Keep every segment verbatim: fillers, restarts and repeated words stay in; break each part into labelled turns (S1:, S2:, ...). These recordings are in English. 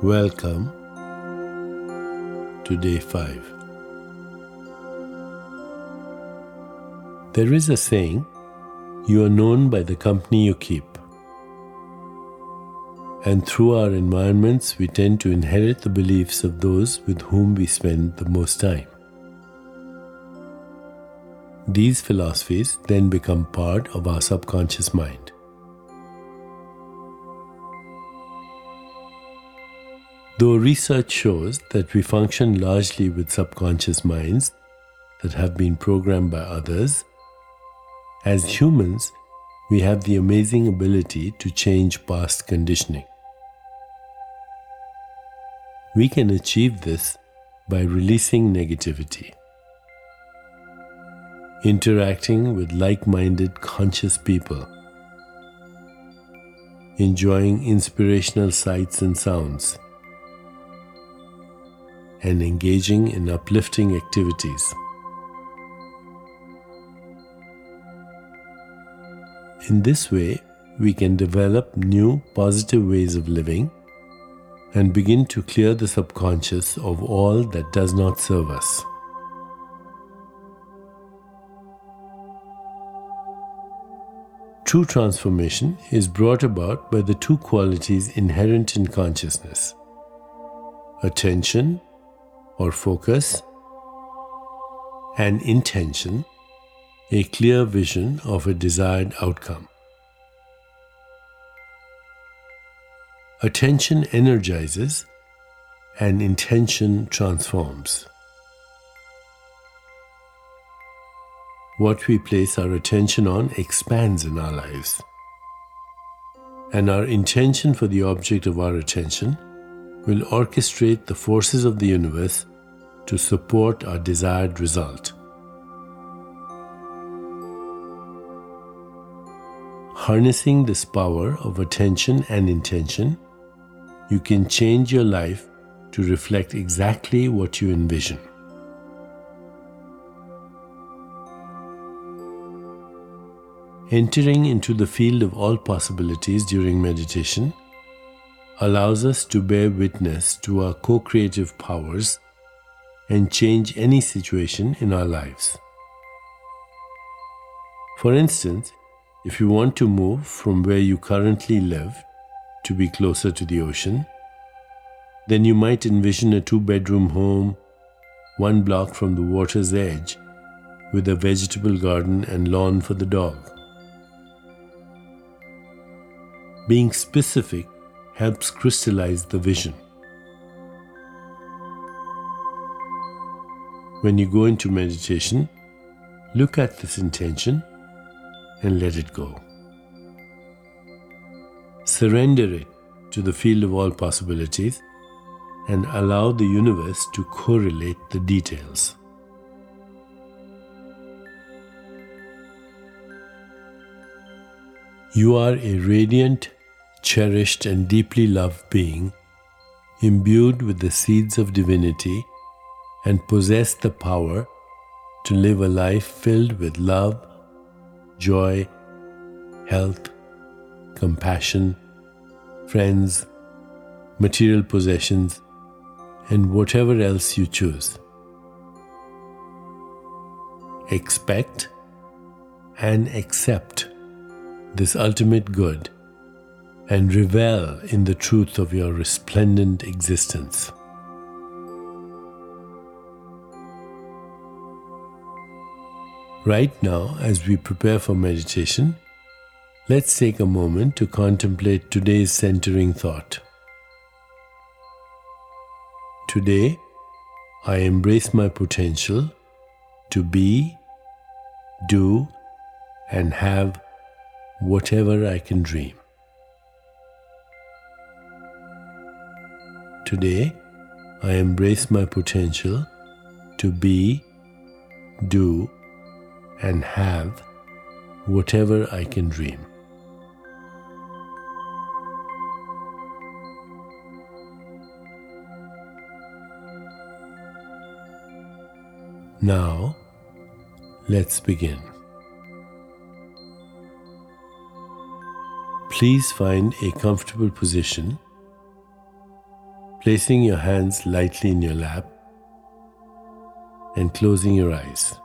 S1: Welcome to day five. There is a saying, you are known by the company you keep. And through our environments, we tend to inherit the beliefs of those with whom we spend the most time. These philosophies then become part of our subconscious mind. Though research shows that we function largely with subconscious minds that have been programmed by others, as humans, we have the amazing ability to change past conditioning. We can achieve this by releasing negativity, interacting with like-minded conscious people, enjoying inspirational sights and sounds, and engaging in uplifting activities. In this way, we can develop new positive ways of living and begin to clear the subconscious of all that does not serve us. True transformation is brought about by the two qualities inherent in consciousness: attention or focus, and intention, a clear vision of a desired outcome. Attention energizes and intention transforms. What we place our attention on expands in our lives, and our intention for the object of our attention will orchestrate the forces of the universe to support our desired result. Harnessing this power of attention and intention, you can change your life to reflect exactly what you envision. Entering into the field of all possibilities during meditation allows us to bear witness to our co-creative powers and change any situation in our lives. For instance, if you want to move from where you currently live to be closer to the ocean, then you might envision a two-bedroom home, one block from the water's edge, with a vegetable garden and lawn for the dog. Being specific helps crystallize the vision. When you go into meditation, look at this intention and let it go. Surrender it to the field of all possibilities and allow the universe to correlate the details. You are a radiant, cherished and deeply loved being, imbued with the seeds of divinity and possess the power to live a life filled with love, joy, health, compassion, friends, material possessions, and whatever else you choose. Expect and accept this ultimate good and revel in the truth of your resplendent existence. Right now, as we prepare for meditation, let's take a moment to contemplate today's centering thought. Today, I embrace my potential to be, do, and have whatever I can dream. Today, I embrace my potential to be, do, and have whatever I can dream. Now, let's begin. Please find a comfortable position. placing your hands lightly in your lap and closing your eyes.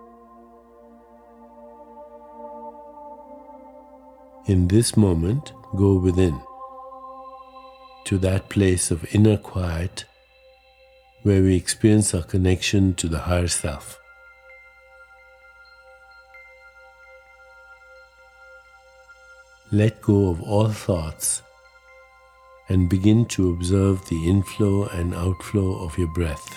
S1: In this moment, go within to that place of inner quiet where we experience our connection to the higher self. Let go of all thoughts and begin to observe the inflow and outflow of your breath.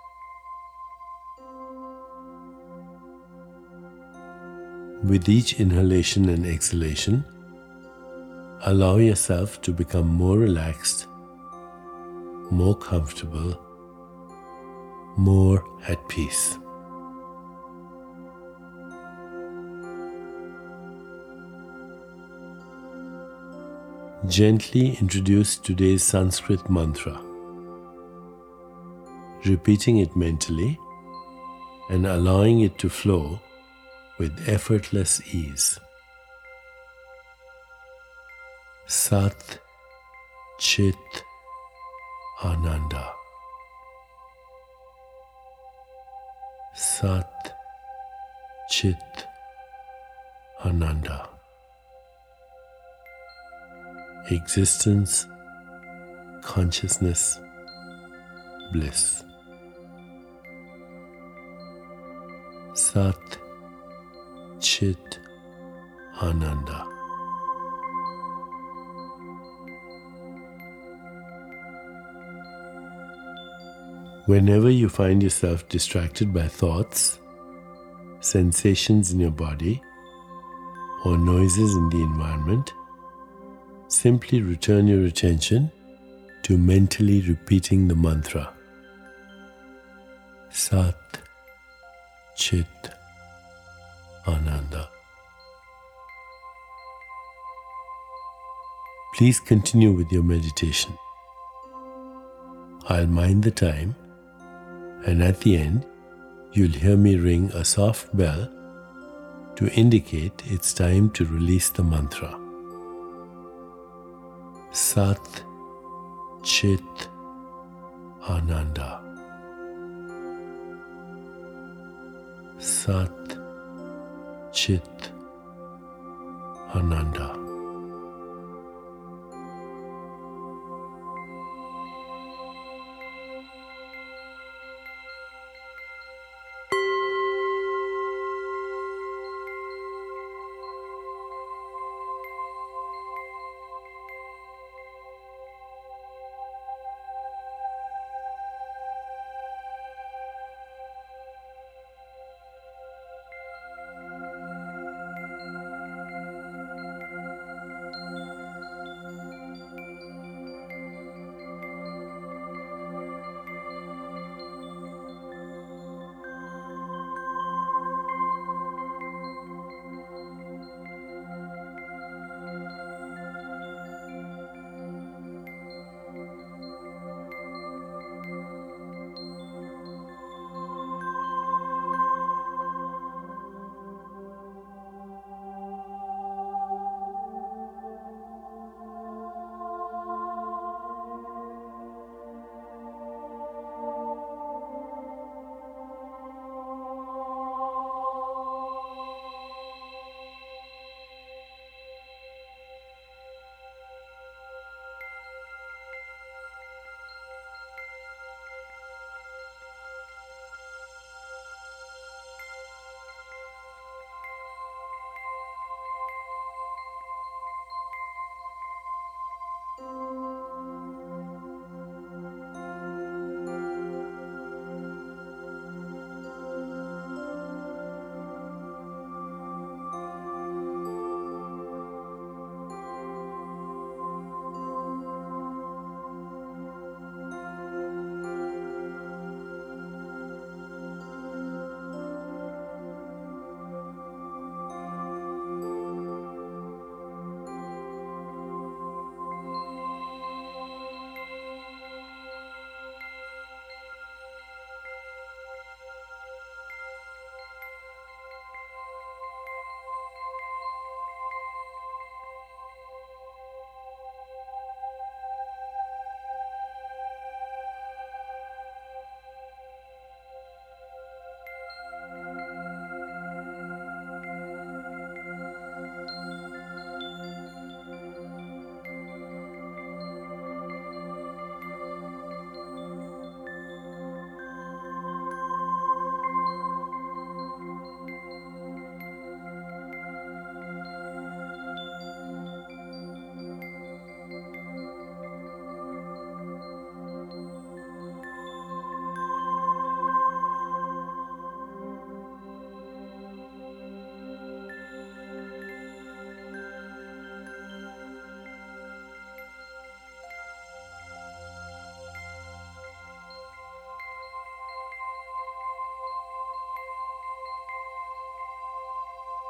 S1: With each inhalation and exhalation, allow yourself to become more relaxed, more comfortable, more at peace. Gently introduce today's Sanskrit mantra, repeating it mentally and allowing it to flow with effortless ease. Sat Chit Ananda. Sat Chit Ananda. Existence, consciousness, bliss. Sat Chit Ananda. Whenever you find yourself distracted by thoughts, sensations in your body, or noises in the environment, simply return your attention to mentally repeating the mantra. Sat Chit Ananda. Please continue with your meditation. I'll mind the time, and at the end, you'll hear me ring a soft bell to indicate it's time to release the mantra. Sat Chit Ananda. Sat Chit Ananda.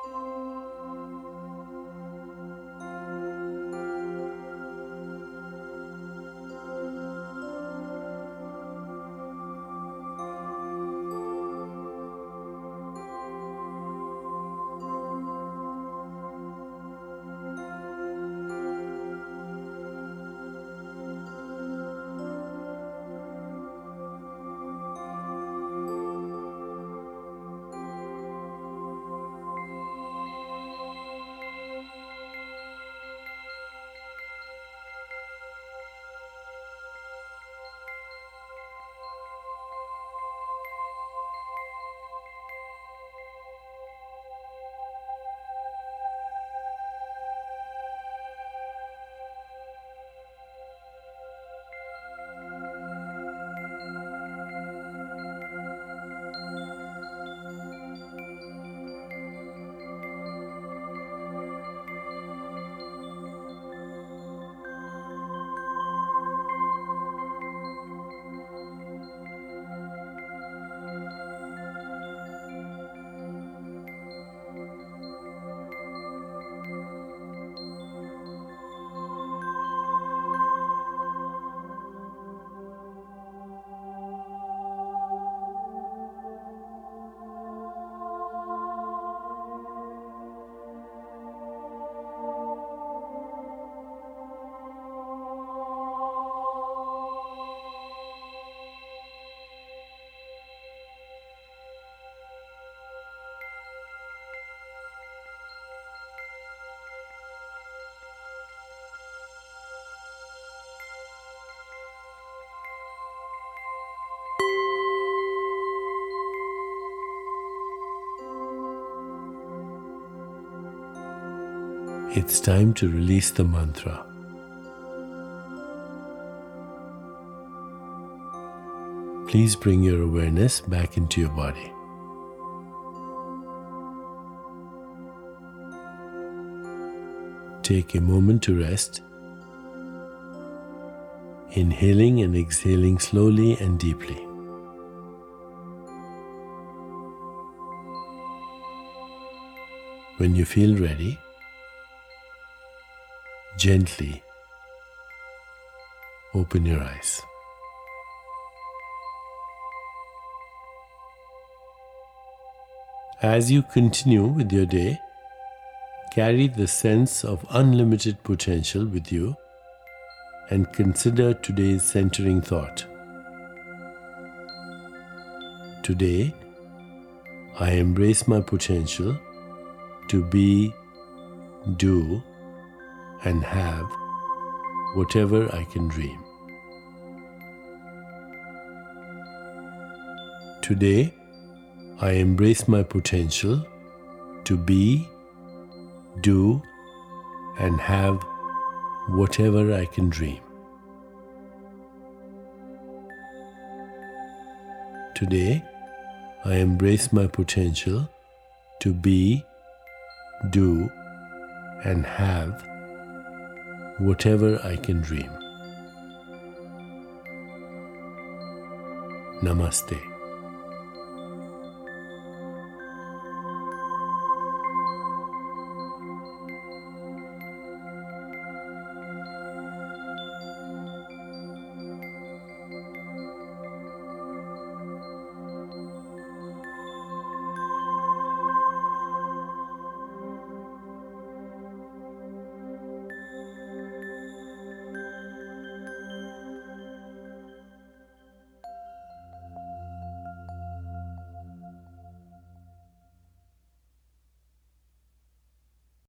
S1: It's time to release the mantra. Please bring your awareness back into your body. Take a moment to rest, inhaling and exhaling slowly and deeply. When you feel ready, gently open your eyes. As you continue with your day, carry the sense of unlimited potential with you and consider today's centering thought. Today, I embrace my potential to be, do, and have whatever I can dream. Today, I embrace my potential to be, do, and have whatever I can dream. Today, I embrace my potential to be, do, and have whatever I can dream. Namaste.